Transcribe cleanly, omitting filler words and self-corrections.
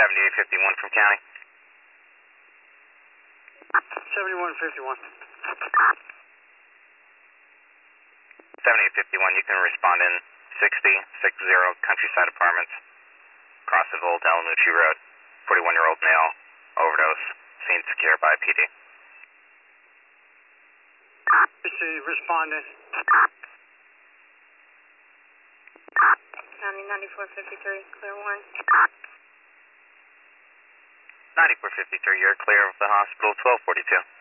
7851 from county. 7151. 7851, you can respond in 6060 Countryside Apartments, across of Old Alamucci Road. 41-year-old male, overdose, seen secure by PD. Responding. County 9453, clear 1. 9453, you're clear of the hospital, 1242.